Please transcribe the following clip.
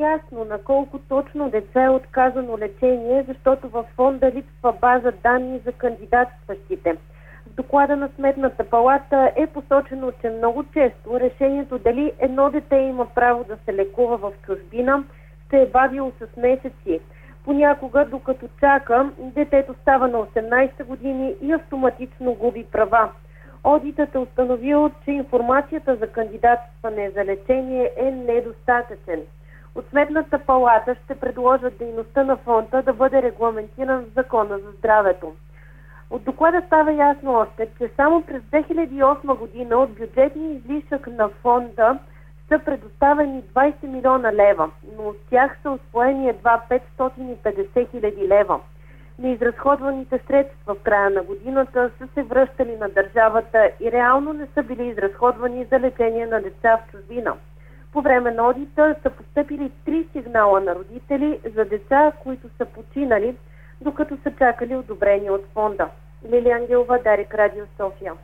ясно на колко точно деца е отказано лечение, защото във фонда липсва база данни за кандидатстващите. В доклада на Сметната палата е посочено, че много често решението дали едно дете има право да се лекува в чужбина се е бавило с месеци. Понякога, докато чака, детето става на 18 години и автоматично губи права. Одитът е установил, че информацията за кандидатстване за лечение е недостатъчен. От Сметната палата ще предложат дейността на фонда да бъде регламентиран в Закона за здравето. От доклада става ясно още, че само през 2008 година от бюджетния излишък на фонда са предоставени 20 милиона лева, но от тях са усвоени едва 550 хиляди лева. Неизразходваните средства в края на годината са се връщали на държавата и реално не са били изразходвани за лечение на деца в чужбина. По време на одита са постъпили 3 сигнала на родители за деца, които са починали, докато са чакали одобрение от фонда. Лилия Ангелова, Дарик, Радио София.